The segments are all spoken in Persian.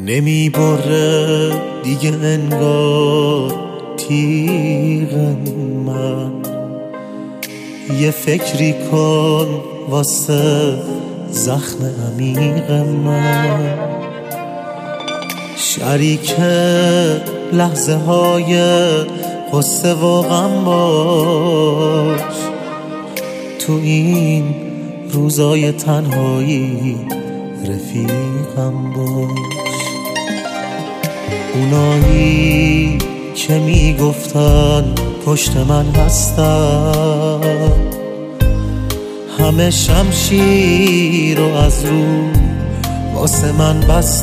نمی بره دیگه انگار تیغ من. یه فکری کن واسه زخم عمیق من. شریک لحظه های غصه و غم باش، تو این روزای تنهایی رفیقم باش. اونایی که میگفتن پشت من هستن، همه شمشیر رو از رو واسه من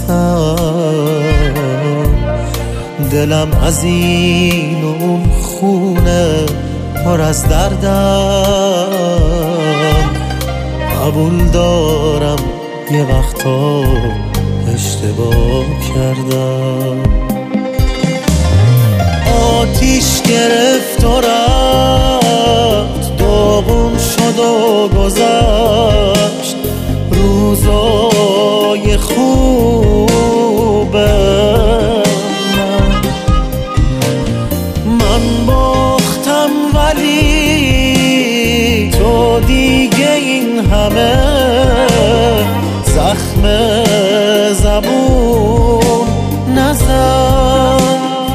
بستن. دلم از این و اون خونه پر از دردم. قبول دارم یه وقتا اشتباه کردم. آتیش گرفت و رفت، داغون شد و گذشت. روزای خوبه من باختم، ولی تو دیگه این همه زخم زبون نزن.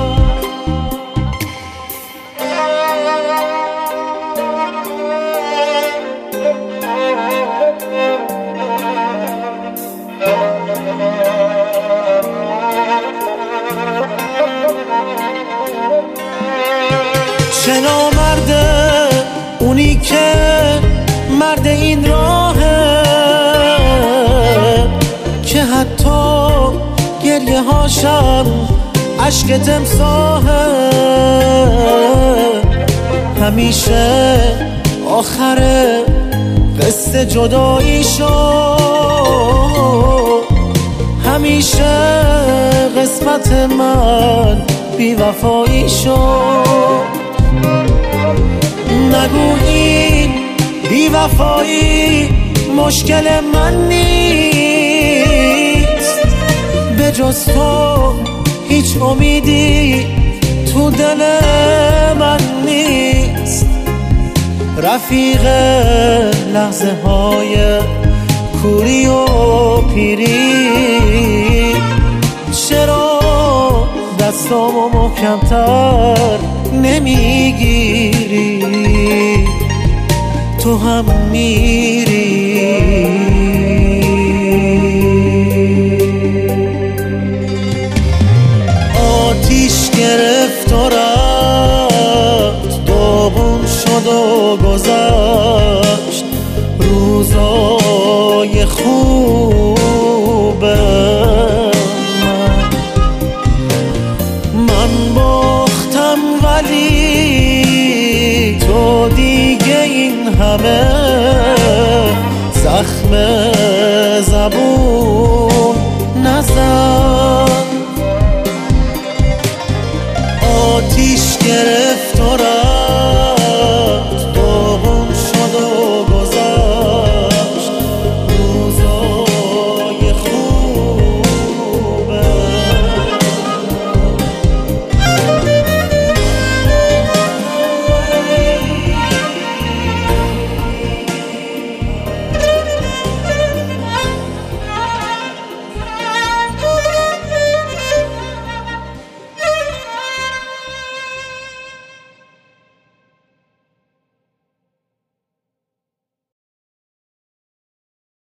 چه نامرده اونی که مرد این راهه، که حتی گریه هاشم عشق تمساحه. همیشه آخر قصه جدایی شد، همیشه قسمت من بی‌وفایی شد. نگو این بی‌وفایی مشکل من نیست، به جز تو هیچ امیدی تو دل من نیست. رفیق لحظه های کوری و پیری، چرا دستامو محکم‌تر نمیگیری؟ تو هم میری. آتیش گرفت و رفت، داغون شد و گذشت. روزای خوبه من باختم، ولی تو دیگه این همه زخم زبون نزن. آتیش گرفت و